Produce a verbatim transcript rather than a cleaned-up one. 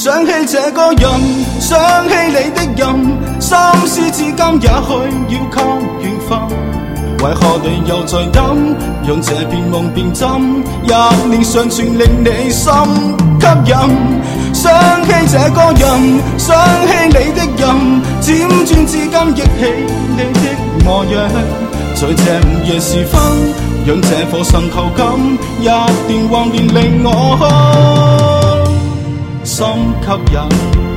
想起這個人，想起你的人，心思至今也許要靠緣分。為何你又在等，讓這片夢變真？一年上全令你心吸引。想起這個人，想起你的人，輾轉至今憶起你的模樣。在這午夜時分，讓這顆滲透感一電橫連令我心吸引。